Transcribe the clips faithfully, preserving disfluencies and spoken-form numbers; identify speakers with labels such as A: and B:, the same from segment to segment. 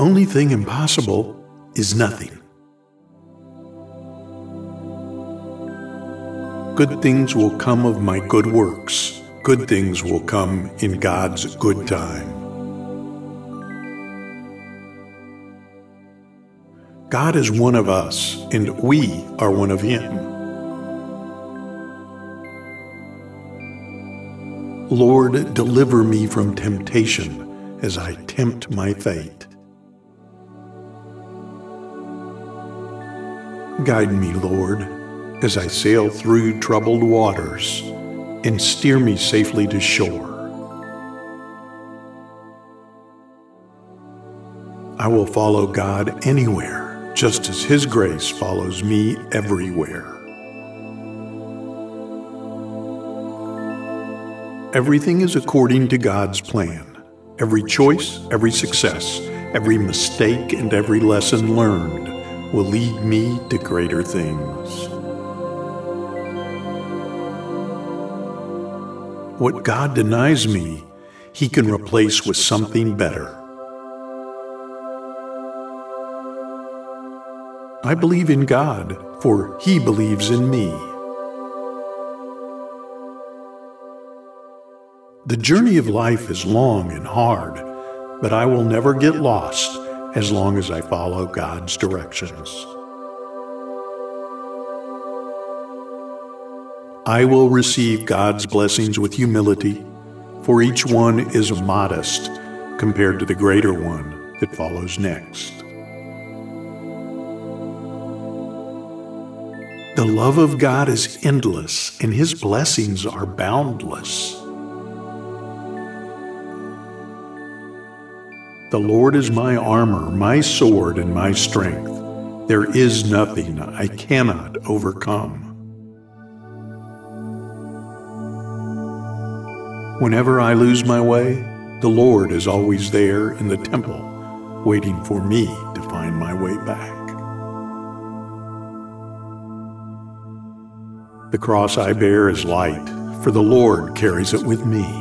A: Only thing impossible is nothing. Good things will come of my good works. Good things will come in God's good time. God is one of us, and we are one of Him. Lord, deliver me from temptation as I tempt my fate. Guide me, Lord, as I sail through troubled waters, and steer me safely to shore. I will follow God anywhere, just as His grace follows me everywhere. Everything is according to God's plan. Every choice, every success, every mistake, and every lesson learned will lead me to greater things. What God denies me, He can replace with something better. I believe in God, for He believes in me. The journey of life is long and hard, but I will never get lost as long as I follow God's directions. I will receive God's blessings with humility, for each one is modest compared to the greater one that follows next. The love of God is endless, and His blessings are boundless. The Lord is my armor, my sword, and my strength. There is nothing I cannot overcome. Whenever I lose my way, the Lord is always there in the temple, waiting for me to find my way back. The cross I bear is light, for the Lord carries it with me.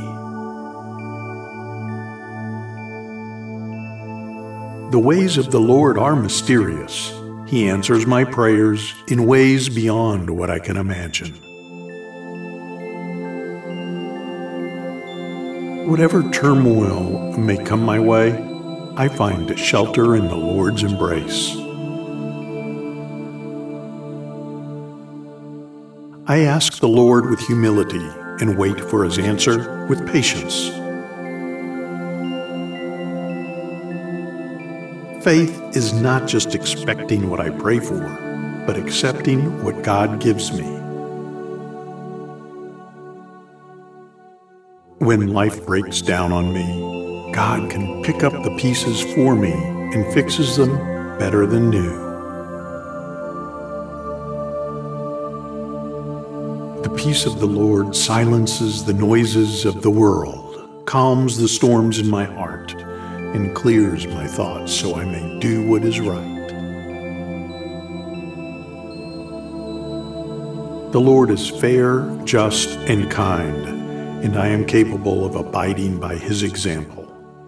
A: The ways of the Lord are mysterious. He answers my prayers in ways beyond what I can imagine. Whatever turmoil may come my way, I find shelter in the Lord's embrace. I ask the Lord with humility and wait for His answer with patience. Faith is not just expecting what I pray for, but accepting what God gives me. When life breaks down on me, God can pick up the pieces for me and fixes them better than new. The peace of the Lord silences the noises of the world, calms the storms in my heart, and clears my thoughts so I may do what is right. The Lord is fair, just, and kind, and I am capable of abiding by His example.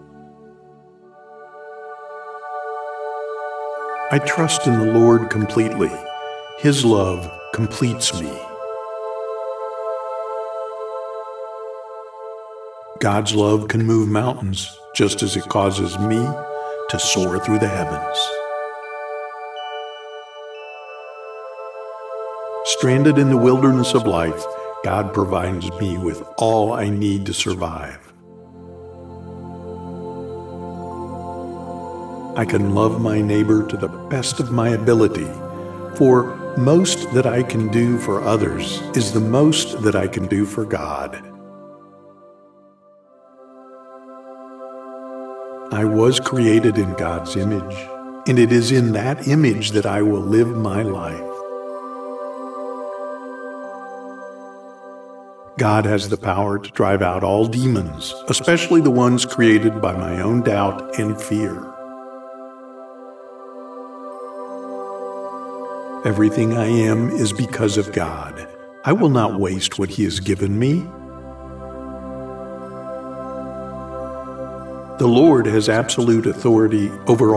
A: I trust in the Lord completely. His love completes me. God's love can move mountains, just as it causes me to soar through the heavens. Stranded in the wilderness of life, God provides me with all I need to survive. I can love my neighbor to the best of my ability, for most that I can do for others is the most that I can do for God. I was created in God's image, and it is in that image that I will live my life. God has the power to drive out all demons, especially the ones created by my own doubt and fear. Everything I am is because of God. I will not waste what He has given me. The Lord has absolute authority over